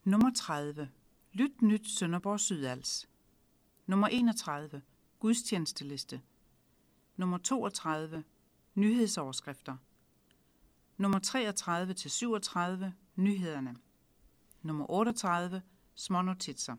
Nummer 30. Lyt nyt Sønderborg Sydals. Nummer 31. Gudstjenesteliste. Nummer 32. Nyhedsoverskrifter. Nummer 33-37. Nyhederne. Nummer 38. Smånotitser.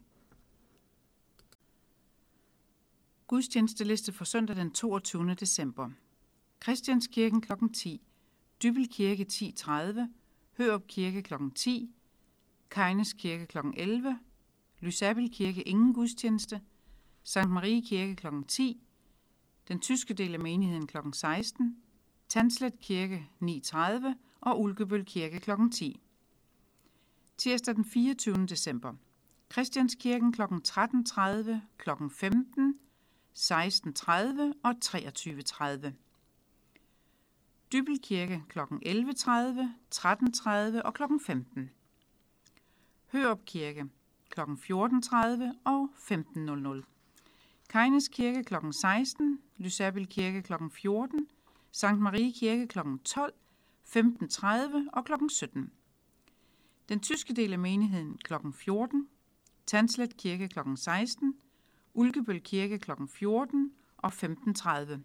Gudstjenesteliste for søndag den 22. december. Christianskirken kl. 10. Dybbøl Kirke 10.30. Hørup Kirke kl. 10. Kejnes Kirke kl. 11. Lysabild Kirke ingen gudstjeneste. Sankt Marie Kirke kl. 10. Den tyske del af menigheden kl. 16. Tanslet Kirke 9.30 og Ulkebøl Kirke kl. 10. Tirsdag den 24. december. Christianskirken kl. 13.30, kl. 15, 16.30 og 23.30. Dybbøl Kirke kl. 11.30, 13.30 og kl. 15. Hørup Kirke kl. 14.30 og 15.00. Kejnes Kirke kl. 16, Lysabild Kirke kl. 14, Sankt Marie Kirke kl. 12, 15.30 og kl. 17. Den tyske del af menigheden kl. 14, Tanslet Kirke kl. 16, Ulkebøl Kirke kl. 14 og 15.30.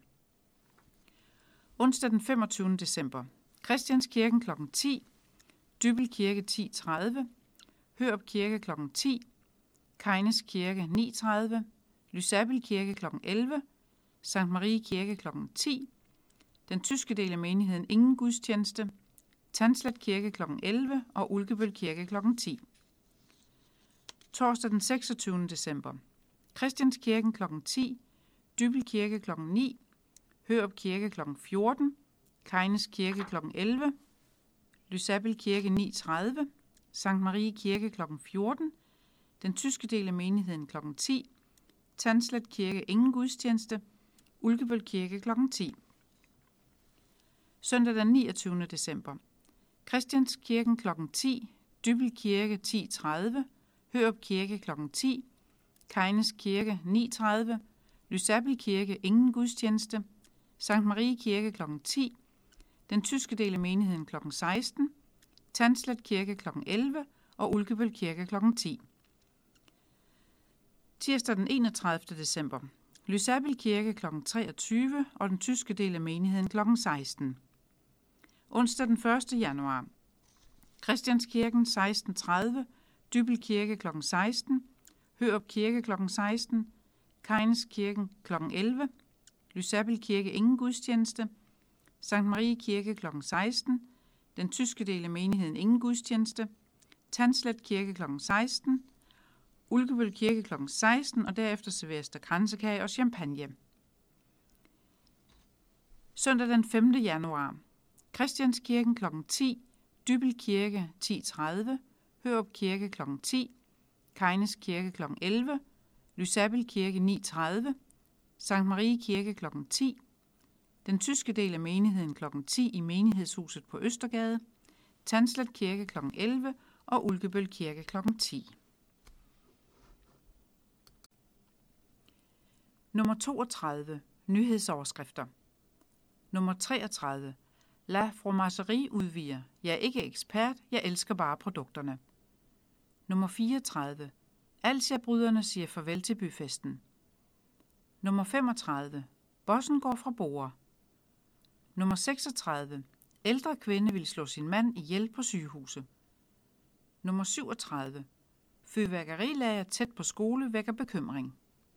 Onsdag den 25. december. Christianskirken kl. 10, Dybbøl Kirke 10.30, Hørup Kirke kl. 10, Kejnes Kirke 9.30, Lysabild Kirke kl. 11, Sankt Marie Kirke kl. 10, den tyske del af menigheden ingen gudstjeneste, Tanslet Kirke kl. 11 og Ulkebøl Kirke kl. 10. Torsdag den 26. december. Christianskirken kl. 10, Dybbøl Kirke kl. 9, Hørup Kirke kl. 14, Kejnes Kirke kl. 11, Lysabild Kirke 9.30, Sankt Marie Kirke kl. 14, den tyske del af menigheden kl. 10, Tanslet Kirke ingen gudstjeneste, Ulkebøl Kirke kl. 10. Søndag den 29. december. Christianskirken kl. 10, Dybbøl Kirke 10.30, Hørup Kirke kl. 10, Kejnes Kirke 9.30, Lysabild Kirke ingen gudstjeneste, Sankt Marie Kirke kl. 10, den tyske del af menigheden kl. 16, Tanslet Kirke kl. 11 og Ulkebøl Kirke kl. 10. Tirsdag den 31. december. Lysabild Kirke kl. 23 og den tyske del af menigheden kl. 16. Onsdag den 1. januar. Christianskirken 16.30, Dybbøl Kirke kl. 16, Hørup Kirke kl. 16, Kejnes Kirken kl. 11, Lysabild Kirke ingen gudstjeneste, Sankt Marie Kirke kl. 16, den tyske del af menigheden ingen gudstjeneste, Tanslet Kirke kl. 16, Ulkebøl Kirke kl. 16, og derefter serveres der kransekage og champagne. Søndag den 5. januar. Christianskirken kl. 10, Dybbøl Kirke 10.30, Hørup Kirke kl. 10, Kejnes Kirke kl. 11, Lysabild Kirke 9.30, Sankt Marie Kirke kl. 10, den tyske del af menigheden kl. 10 i menighedshuset på Østergade, Tanslet Kirke kl. 11 og Ulkebøl Kirke kl. 10. Nummer 32. Nyhedsoverskrifter. Nummer 33. La Fromagerie udvider. Jeg er ikke ekspert, jeg elsker bare produkterne. Nummer 34. Alsia-bryderne siger farvel til byfesten. Nummer 35. Bossen går fra bord. Nummer 36. Ældre kvinde vil slå sin mand ihjel på sygehuse. Nummer 37. Fyrværkerilager tæt på skole vækker bekymring.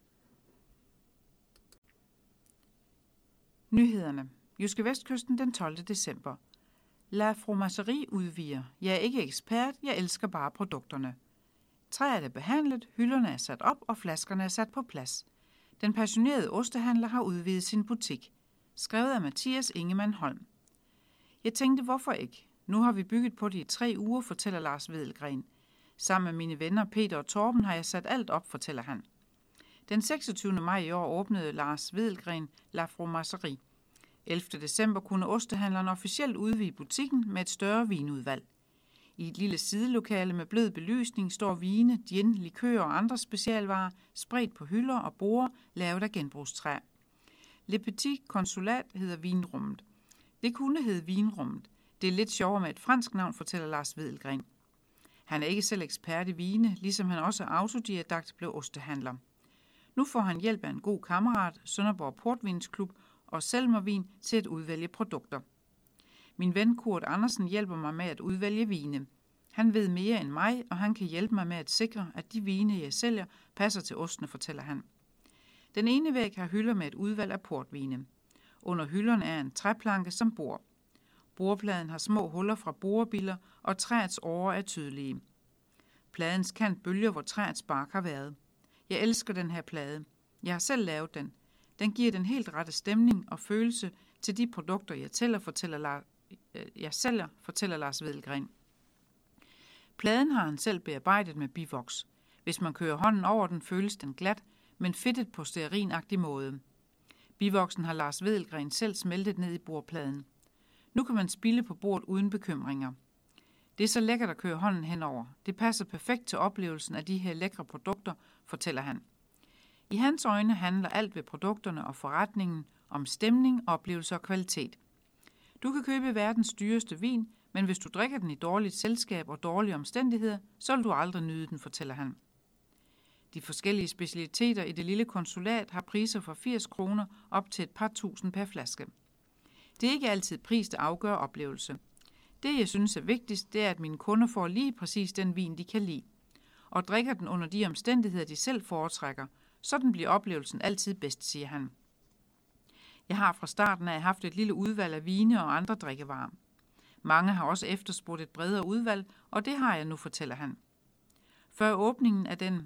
Nyhederne. Jyske Vestkysten den 12. december. La Fromagerie udvider. Jeg er ikke ekspert, jeg elsker bare produkterne. Træet er behandlet, hylderne er sat op og flaskerne er sat på plads. Den passionerede ostehandler har udvidet sin butik. Skrevet af Mathias Ingemann Holm. Jeg tænkte, hvorfor ikke? Nu har vi bygget på det i 3 uger, fortæller Lars Vedelgren. Sammen med mine venner Peter og Torben har jeg sat alt op, fortæller han. Den 26. maj i år åbnede Lars Vedelgren La Fromagerie. 11. december kunne ostehandleren officielt udvide butikken med et større vinudvalg. I et lille sidelokale med blød belysning står vine, gin, likører og andre specialvarer spredt på hylder og borde lavet af genbrugstræ. Le Petit Consulat hedder vinrummet. Det kunne hedde vinrummet. Det er lidt sjovere med et fransk navn, fortæller Lars Vedelgren. Han er ikke selv ekspert i vine, ligesom han også autodidakt blev ostehandler. Nu får han hjælp af en god kammerat, Sønderborg Portvinsklub og Selmervin til at udvælge produkter. Min ven Kurt Andersen hjælper mig med at udvælge vine. Han ved mere end mig, og han kan hjælpe mig med at sikre, at de vine, jeg sælger, passer til ostene, fortæller han. Den ene væg har hylder med et udvalg af portvine. Under hylderne er en træplanke som bord. Bordpladen har små huller fra borebiller, og træets årer er tydelige. Pladens kant bølger, hvor træets bark har været. Jeg elsker den her plade. Jeg har selv lavet den. Den giver den helt rette stemning og følelse til de produkter, jeg sælger, fortæller Lars Wedelgren. Pladen har han selv bearbejdet med bivoks. Hvis man kører hånden over den, føles den glat, men fedtet på stearinagtig måde. Bivoksen har Lars Wedelgren selv smeltet ned i bordpladen. Nu kan man spille på bordet uden bekymringer. Det er så lækkert at køre hånden henover. Det passer perfekt til oplevelsen af de her lækre produkter, fortæller han. I hans øjne handler alt ved produkterne og forretningen om stemning, oplevelse og kvalitet. Du kan købe verdens dyreste vin, men hvis du drikker den i dårligt selskab og dårlige omstændigheder, så vil du aldrig nyde den, fortæller han. De forskellige specialiteter i det lille konsulat har priser fra 80 kroner op til et par tusind per flaske. Det er ikke altid pris, der afgør oplevelse. Det, jeg synes er vigtigst, det er, at mine kunder får lige præcis den vin, de kan lide, og drikker den under de omstændigheder, de selv foretrækker. Sådan bliver oplevelsen altid bedst, siger han. Jeg har fra starten af haft et lille udvalg af vine og andre drikkevarer. Mange har også efterspurgt et bredere udvalg, og det har jeg nu, fortæller han. Før åbningen af den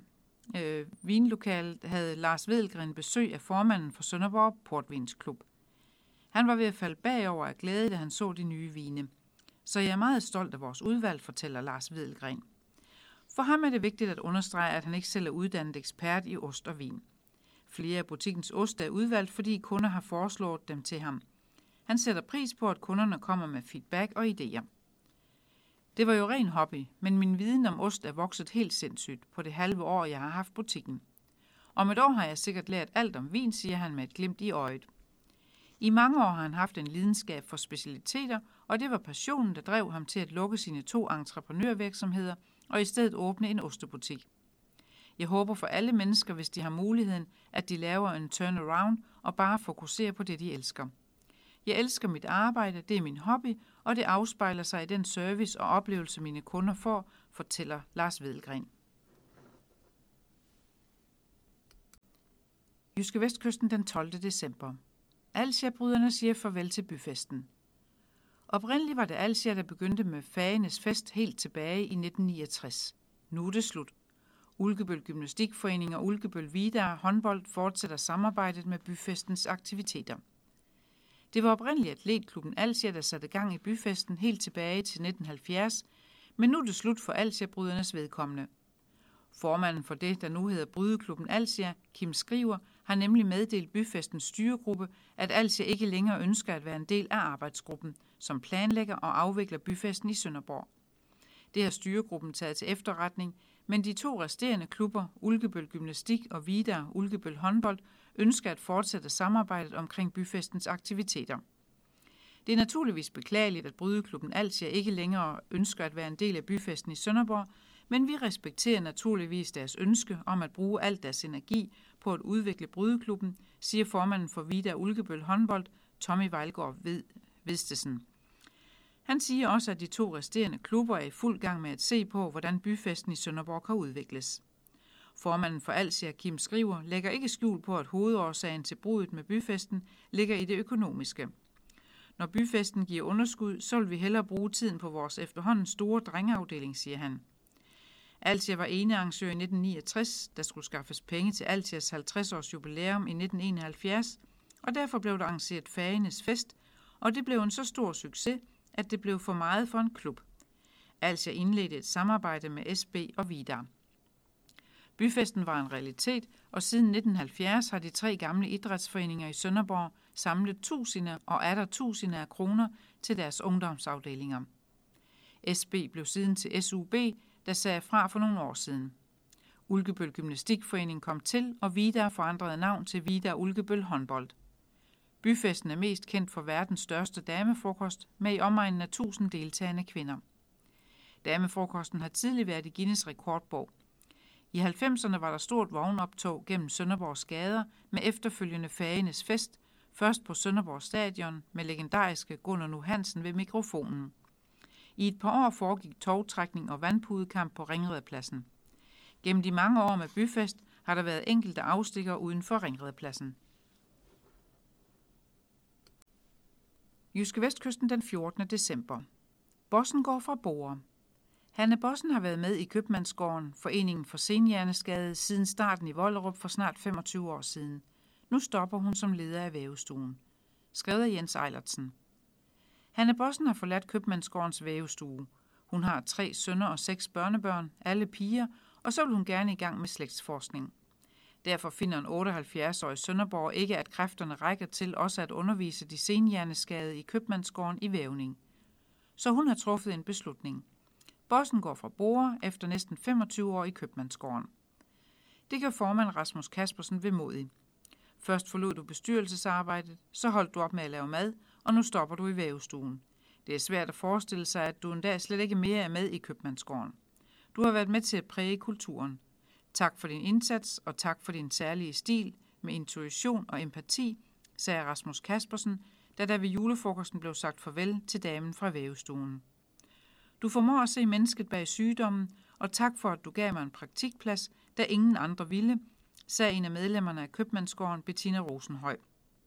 vinlokale havde Lars Wedelgren besøg af formanden for Sønderborg Portvinsklub. Han var ved at falde bagover af glæde, da han så de nye vine. Så jeg er meget stolt af vores udvalg, fortæller Lars Wedelgren. For ham er det vigtigt at understrege, at han ikke selv er uddannet ekspert i ost og vin. Flere af butikkens oste er udvalgt, fordi kunder har foreslået dem til ham. Han sætter pris på, at kunderne kommer med feedback og idéer. Det var jo ren hobby, men min viden om ost er vokset helt sindssygt på det halve år, jeg har haft butikken. Om et år har jeg sikkert lært alt om vin, siger han med et glimt i øjet. I mange år har han haft en lidenskab for specialiteter, og det var passionen, der drev ham til at lukke sine 2 entreprenørvirksomheder og i stedet åbne en ostebutik. Jeg håber for alle mennesker, hvis de har muligheden, at de laver en turnaround og bare fokuserer på det, de elsker. Jeg elsker mit arbejde, det er min hobby, og det afspejler sig i den service og oplevelse, mine kunder får, fortæller Lars Wedelgren. JydskeVestkysten den 12. december. Alsia-bryderne siger farvel til byfesten. Oprindeligt var det Alsia, der begyndte med Fagenes Fest helt tilbage i 1969. Nu er det slut. Ulkebøl Gymnastikforening og Ulkebøl Vidar håndbold fortsætter samarbejdet med byfestens aktiviteter. Det var oprindeligt atletklubben Alsia, der satte gang i byfesten helt tilbage til 1970, men nu er det slut for Alsia-brydernes vedkommende. Formanden for det, der nu hedder Brydeklubben Alsia, Kim Skriver, har nemlig meddelt byfestens styregruppe, at Alsia ikke længere ønsker at være en del af arbejdsgruppen, som planlægger og afvikler byfesten i Sønderborg. Det har styregruppen taget til efterretning, men de 2 resterende klubber, Ulkebøl Gymnastik og Vidar Ulkebøl Håndbold, ønsker at fortsætte samarbejdet omkring byfestens aktiviteter. Det er naturligvis beklageligt, at Brydeklubben Alsia ikke længere ønsker at være en del af byfesten i Sønderborg, men vi respekterer naturligvis deres ønske om at bruge al deres energi på at udvikle Brydeklubben, siger formanden for Vidar Ulkebøl Håndbold, Tommy Vejlgaard Vedstesen. Han siger også, at de 2 resterende klubber er i fuld gang med at se på, hvordan byfesten i Sønderborg kan udvikles. Formanden for Alsia, Kim Skriver, lægger ikke skjul på, at hovedårsagen til bruddet med byfesten ligger i det økonomiske. Når byfesten giver underskud, så vil vi hellere bruge tiden på vores efterhånden store drengeafdeling, siger han. Alsia var enearrangør i 1969, der skulle skaffes penge til Alsias 50-års jubilæum i 1971, og derfor blev der arrangeret Fagenes Fest, og det blev en så stor succes, at det blev for meget for en klub. Alsia indledte et samarbejde med SB og Vidar. Byfesten var en realitet, og siden 1970 har de 3 gamle idrætsforeninger i Sønderborg samlet tusinder og atter tusinder af kroner til deres ungdomsafdelinger. SB blev siden til SUB, der sagde fra for nogle år siden. Ulkebøl Gymnastikforening kom til, og Vidar forandrede navn til Vidar Ulkebøl Håndbold. Byfesten er mest kendt for verdens største damefrokost med i omegnen af 1000 deltagende kvinder. Damefrokosten har tidligere været i Guinness rekordbog. I 90'erne var der stort vognoptog gennem Sønderborgs gader med efterfølgende Fagenes fest, først på Sønderborg Stadion med legendariske Gunnar Nu Hansen ved mikrofonen. I et par år foregik togtrækning og vandpudekamp på Ringriderpladsen. Gennem de mange år med byfest har der været enkelte afstikker uden for Ringriderpladsen. JydskeVestkysten den 14. december. Bossen går fra borde. Hanne Bossen har været med i Købmandsgården, Foreningen for Senhjerneskadede, siden starten i Vollerup for snart 25 år siden. Nu stopper hun som leder af vævestuen. Skrevet af Jens Eilertsen. Hanne Bossen har forladt Købmandsgårdens vævestue. Hun har 3 sønner og 6 børnebørn, alle piger, og så vil hun gerne i gang med slægtsforskning. Derfor finder en 78-årig Sønderborg ikke, at kræfterne rækker til også at undervise de senhjerneskadede i Købmandsgården i vævning. Så hun har truffet en beslutning. Bossen går fra borde efter næsten 25 år i Købmandsgården. Det gør formand Rasmus Kaspersen vemodig. Først forlod du bestyrelsesarbejdet, så holdt du op med at lave mad, og nu stopper du i vævestuen. Det er svært at forestille sig, at du en dag slet ikke mere er med i Købmandsgården. Du har været med til at præge kulturen. Tak for din indsats, og tak for din særlige stil med intuition og empati, sagde Rasmus Kaspersen, da der ved julefrokosten blev sagt farvel til damen fra vævestuen. Du formår at se mennesket bag sygdommen, og tak for, at du gav mig en praktikplads, da ingen andre ville, sagde en af medlemmerne af Købmandsgården, Bettina Rosenhøj.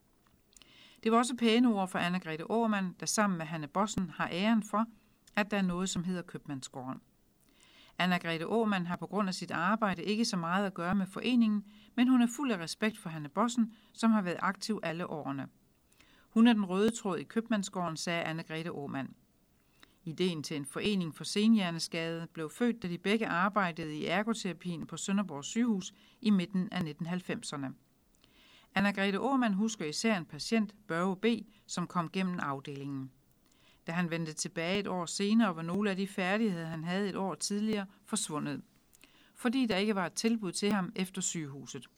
Det var også pæne ord for Anne-Grethe Aarmann, der sammen med Hanne Bossen har æren for, at der er noget, som hedder Købmandsgården. Anne-Grethe Aarmann har på grund af sit arbejde ikke så meget at gøre med foreningen, men hun er fuld af respekt for Hanne Bossen, som har været aktiv alle årene. Hun er den røde tråd i Købmandsgården, sagde Anne-Grethe Aarmann. Ideen til en forening for senhjerneskadede blev født, da de begge arbejdede i ergoterapien på Sønderborg Sygehus i midten af 1990'erne. Anne-Grethe Aarmann husker især en patient, Børge B., som kom gennem afdelingen. Da han vendte tilbage et år senere, var nogle af de færdigheder, han havde et år tidligere, forsvundet, fordi der ikke var et tilbud til ham efter sygehuset.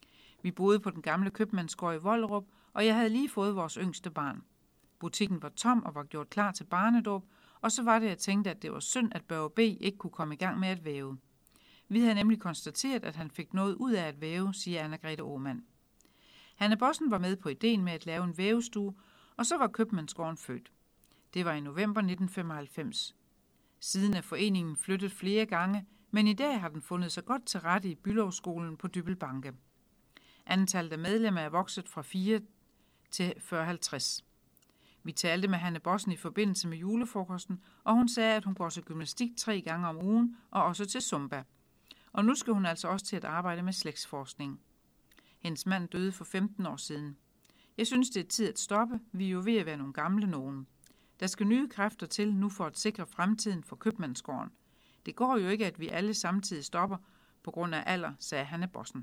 Vi boede på den gamle købmandsgård i Vollerup, og jeg havde lige fået vores yngste barn. Butikken var tom og var gjort klar til barnedåb, og så var det, jeg tænkte, at det var synd, at Børge B. ikke kunne komme i gang med at væve. Vi havde nemlig konstateret, at han fik noget ud af at væve, siger Anne-Grethe Aarmann. Hanne Bossen var med på ideen med at lave en vævestue, og så var Købmandsgården født. Det var i november 1995. Siden er foreningen flyttet flere gange, men i dag har den fundet sig godt til rette i Bylowskolen på Dybbøl Banke. Antallet af medlemmer er vokset fra 4 til 40-50. Vi talte med Hanne Bossen i forbindelse med julefrokosten, og hun sagde, at hun går til gymnastik 3 gange om ugen og også til Zumba. Og nu skal hun altså også til at arbejde med slægtsforskning. Hendes mand døde for 15 år siden. Jeg synes, det er tid at stoppe. Vi er jo ved at være nogle gamle nogen. Der skal nye kræfter til nu for at sikre fremtiden for Købmandsgården. Det går jo ikke, at vi alle samtidig stopper på grund af alder, sagde Hanne Bossen.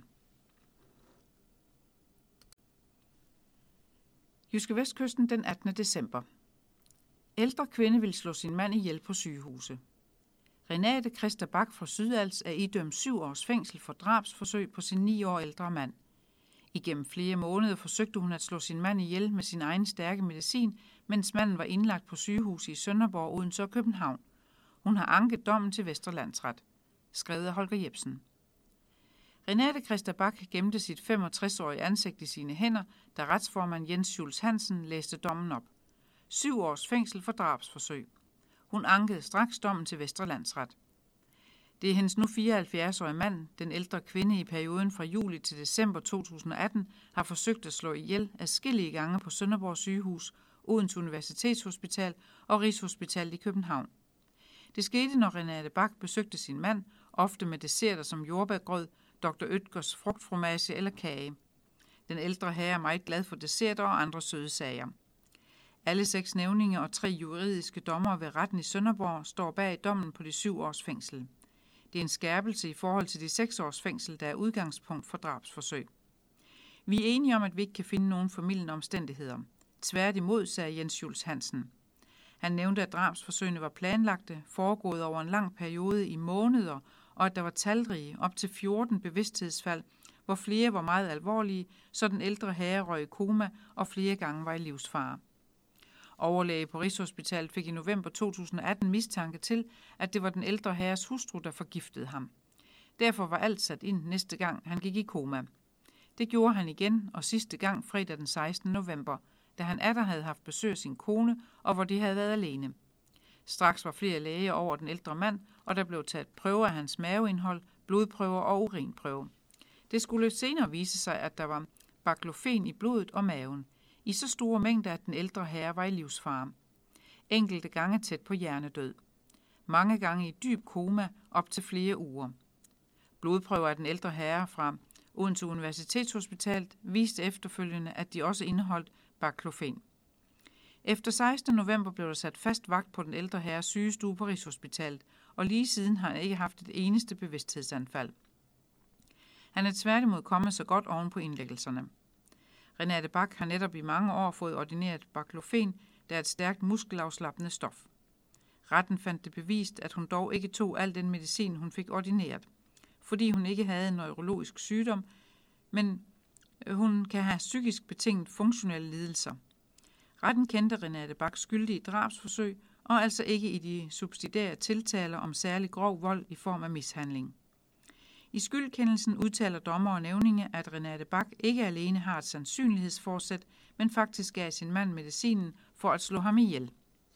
JydskeVestkysten den 18. december. Ældre kvinde vil slå sin mand ihjel på sygehuse. Renate Christa Bak fra Sydals er idømt 7 års fængsel for drabsforsøg på sin 9 år ældre mand. Igennem flere måneder forsøgte hun at slå sin mand ihjel med sin egen stærke medicin, mens manden var indlagt på sygehus i Sønderborg, Odense og København. Hun har anket dommen til Vestre Landsret. Skrevet af Holger Jebsen. Renate Christa Bak gemte sit 65-årige ansigt i sine hænder, da retsformand Jens Schultz Hansen læste dommen op. 7 års fængsel for drabsforsøg. Hun ankede straks dommen til Vestre Landsret. Det er hendes nu 74-årige mand, den ældre kvinde i perioden fra juli til december 2018, har forsøgt at slå ihjel adskillige gange på Sønderborg Sygehus, Odense Universitetshospital og Rigshospitalet i København. Det skete, når Renate Bak besøgte sin mand, ofte med desserter som jordbærgrød, Dr. Oetkers frugtfromage eller kage. Den ældre herre er meget glad for desserter og andre søde sager. Alle 6 nævninger og 3 juridiske dommere ved retten i Sønderborg står bag dommen på de 7 års fængsel. Det er en skærpelse i forhold til de 6 års fængsel, der er udgangspunkt for drabsforsøg. Vi er enige om, at vi ikke kan finde nogen formildende omstændigheder. Tværtimod, sagde Jens Schultz Hansen. Han nævnte, at drabsforsøgene var planlagte, foregået over en lang periode i måneder, og at der var talrige, op til 14 bevidsthedsfald, hvor flere var meget alvorlige, så den ældre herre røg i koma og flere gange var i livsfare. Overlæge på Rigshospitalet fik i november 2018 mistanke til, at det var den ældre herres hustru, der forgiftede ham. Derfor var alt sat ind næste gang, han gik i koma. Det gjorde han igen, og sidste gang fredag den 16. november, da han atter havde haft besøg af sin kone, og hvor de havde været alene. Straks var flere læger over den ældre mand, og der blev taget prøver af hans maveindhold, blodprøver og urinprøver. Det skulle senere vise sig, at der var baclofen i blodet og maven, i så store mængder, at den ældre herre var i livsfare. Enkelte gange tæt på hjernedød. Mange gange i dyb koma op til flere uger. Blodprøver af den ældre herre fra Odense Universitetshospital viste efterfølgende, at de også indeholdt baclofen. Efter 16. november blev der sat fast vagt på den ældre herres sygestue på Rigshospitalet, og lige siden har han ikke haft et eneste bevidsthedsanfald. Han er tværtimod kommet så godt oven på indlæggelserne. Renate Bach har netop i mange år fået ordineret baclofen, der er et stærkt muskelafslappende stof. Retten fandt det bevist, at hun dog ikke tog al den medicin, hun fik ordineret, fordi hun ikke havde en neurologisk sygdom, men hun kan have psykisk betinget funktionelle lidelser. Retten kendte Renate Bach skyldig i drabsforsøg, og altså ikke i de subsidiære tiltaler om særlig grov vold i form af mishandling. I skyldkendelsen udtaler dommer og nævninge, at Renate Bach ikke alene har et sandsynlighedsforsæt, men faktisk gav sin mand medicinen for at slå ham ihjel.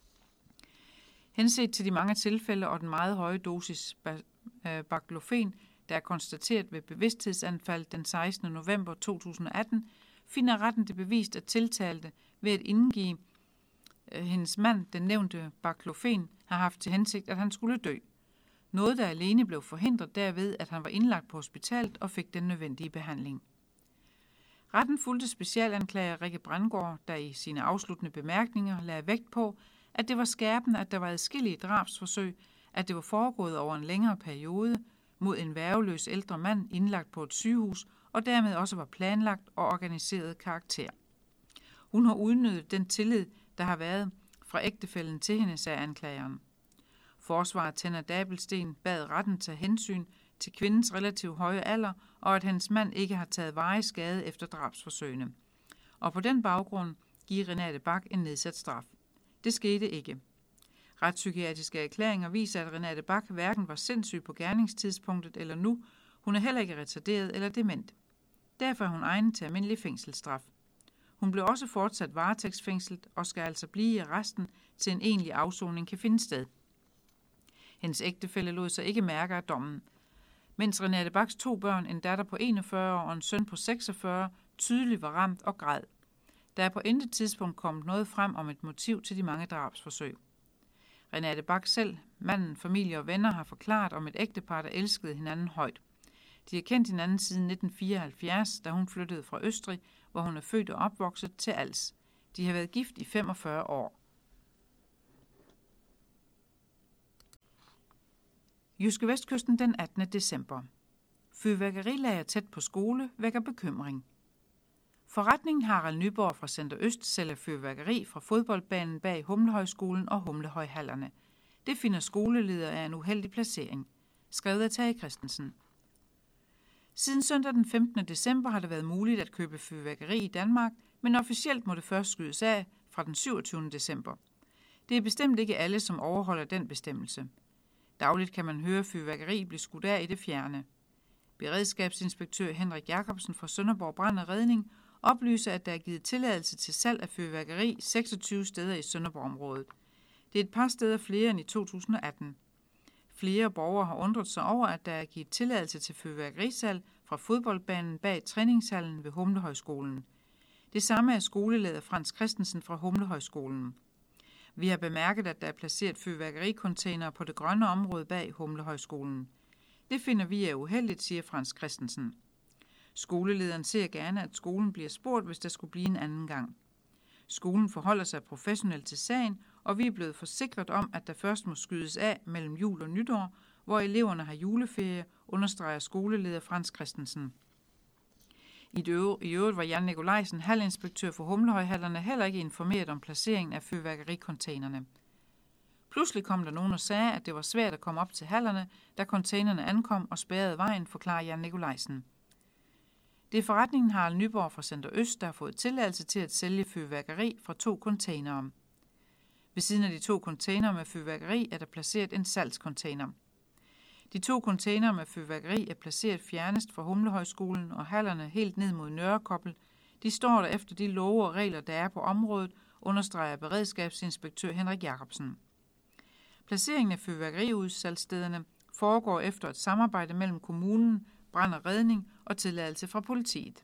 Henset til de mange tilfælde og den meget høje dosis baclofen, der er konstateret ved bevidsthedsanfald den 16. november 2018, finder retten det bevist, at tiltalte ved at indgive hendes mand den nævnte baclofen har haft til hensigt, at han skulle dø. Noget, der alene blev forhindret derved, at han var indlagt på hospitalet og fik den nødvendige behandling. Retten fulgte specialanklager Rikke Brandgaard, der i sine afsluttende bemærkninger lagde vægt på, at det var skærpende, at der var adskillige drabsforsøg, at det var foregået over en længere periode mod en værgeløs ældre mand indlagt på et sygehus, og dermed også var planlagt og organiseret karakter. Hun har udnyttet den tillid, der har været fra ægtefællen til hende, sagde anklageren. Forsvarer Tenna Dabelsten bad retten tage hensyn til kvindens relativt høje alder, og at hans mand ikke har taget varig skade efter drabsforsøgene. Og på den baggrund giver Renate Bach en nedsat straf. Det skete ikke. Retspsykiatriske erklæringer viser, at Renate Bach hverken var sindssyg på gerningstidspunktet eller nu. Hun er heller ikke retarderet eller dement. Derfor er hun egnet til almindelig fængselsstraf. Hun blev også fortsat varetægtsfængslet og skal altså blive i arresten, til en egentlig afsoning kan finde sted. Hendes ægtefælle lod sig ikke mærke af dommen, mens Renate Bachs 2 børn, en datter på 41 år og en søn på 46, tydeligt var ramt og græd. Der er på intet tidspunkt kommet noget frem om et motiv til de mange drabsforsøg. Renate Bach selv, manden, familie og venner har forklaret om et ægtepar, der elskede hinanden højt. De har kendt hinanden siden 1974, da hun flyttede fra Østrig, hvor hun er født og opvokset, til Als. De har været gift i 45 år. Jyske Vestkysten den 18. december. Fyrværkerilager tæt på skole vækker bekymring. Forretningen Harald Nyborg fra Center Øst sælger fyrværkeri fra fodboldbanen bag Humlehøjskolen og Humlehøjhallerne. Det finder skoleleder af en uheldig placering. Skrevet af Tage Christensen. Siden søndag den 15. december har det været muligt at købe fyrværkeri i Danmark, men officielt må det først skydes af fra den 27. december. Det er bestemt ikke alle, som overholder den bestemmelse. Dagligt kan man høre fyrværkeri blive skudt af i det fjerne. Beredskabsinspektør Henrik Jacobsen fra Sønderborg Brand og Redning oplyser, at der er givet tilladelse til salg af fyrværkeri 26 steder i Sønderborg-området. Det er et par steder flere end i 2018. Flere borgere har undret sig over, at der er givet tilladelse til fyrværkerisalg fra fodboldbanen bag træningshallen ved Humlehøjskolen. Det samme er skoleleder Frans Christensen fra Humlehøjskolen. Vi har bemærket, at der er placeret fyrværkericontainere på det grønne område bag Humlehøjskolen. Det finder vi er uheldigt, siger Frans Christensen. Skolelederen ser gerne, at skolen bliver spurgt, hvis der skulle blive en anden gang. Skolen forholder sig professionelt til sagen, og vi er blevet forsikret om, at der først må skydes af mellem jul og nytår, hvor eleverne har juleferie, understreger skoleleder Frans Christensen. I øvrigt var Jan Nikolajsen, halvinspektør for Humlehøjhallerne, heller ikke informeret om placeringen af fyrværkericontainerne. Pludselig kom der nogen og sagde, at det var svært at komme op til hallerne, da containerne ankom og spærrede vejen, forklarer Jan Nikolajsen. Det er forretningen Harald Nyborg fra Center Øst, der har fået tilladelse til at sælge fyrværkeri fra 2 containere. Ved siden af de 2 containere med fyrværkeri er der placeret en salgscontainer. De 2 containere med fyrværkeri er placeret fjernest fra Humlehøjskolen og hallerne helt ned mod Nørrekobbel. De står der efter de love og regler, der er på området, understreger beredskabsinspektør Henrik Jacobsen. Placeringen af fyrværkeriudsalgsstederne foregår efter et samarbejde mellem kommunen, brand og redning og tilladelse fra politiet.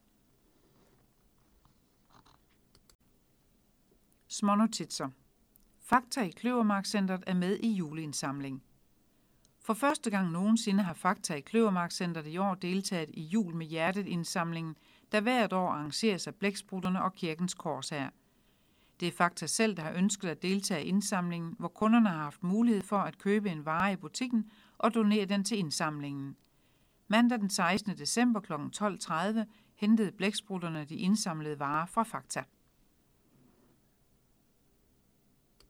Smånotitser. Fakta i Kløvermarkscentret er med i juleindsamling. For første gang nogensinde har Fakta i Kløvermarkscentret i år deltaget i Jul med Hjertet-indsamlingen, der hvert år arrangeres af Blæksprutterne og Kirkens Korshær. Det er Fakta selv, der har ønsket at deltage i indsamlingen, hvor kunderne har haft mulighed for at købe en vare i butikken og donere den til indsamlingen. Mandag den 16. december kl. 12.30 hentede Blæksprutterne de indsamlede varer fra Fakta.